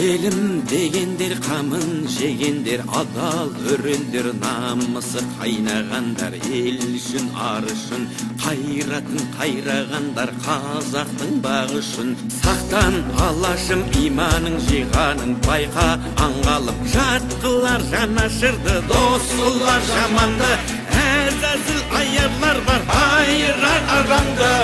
Елім дегендер қамын жегендер, адал өрендер, намысы қайнағандар, ел үшін ар үшін қайратын қайрағандар, қазақтың бағы үшін. Сақтан алашым иманың жиғанын байқа аңғалып, жатқылар жанашырды, досылар жаманды, әзәзіл аярлар бар, айырар араңды.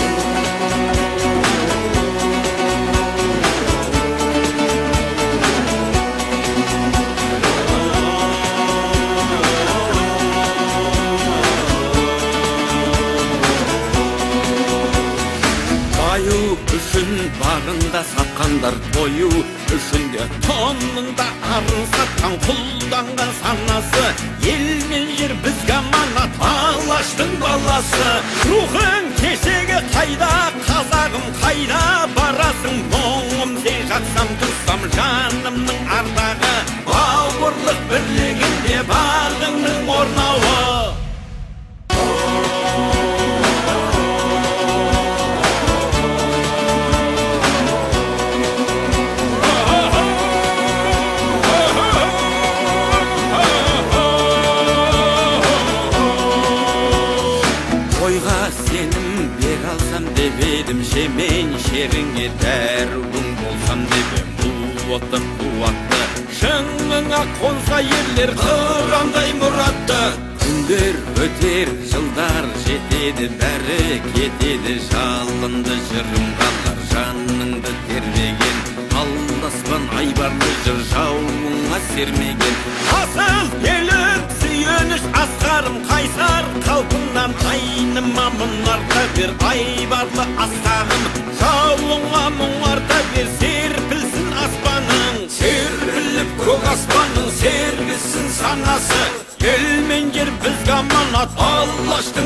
Үшін барында сатқандар, тою үшінде тонында арын сатқан, құлданған санасы, ел мен жер бізге аманат, алаштың баласы. Рухың кешегі қайда, қазағым қайда барасың, мұңым сен жатсам тұрсам жанымның ардағы, бауырлық бірлігінде бағыңның орнауы. Тойға сенім бер алсам деп едім, жемен шеріңе дәруің болсам деп едім. Қуатты қуатты шыңыңа қонса ерлер, қырандай мұратты. Күндер өтер, жылдар жетеді, бәрі кетеді, жалынды жырым қалар, жаныңды тербеген, алдаспан айбарлы жыр жауыңа сермеген. Асыл елім сүйеніш асқарым, қайсар қалпыңнан айныма мұнарда бер, айбарлы асқағым, жауыңа мұңарда бер, серпілсін аспаның, серпіліп көк аспаның, сергісін санасы. Ел мен жер бізге аманат, алаштың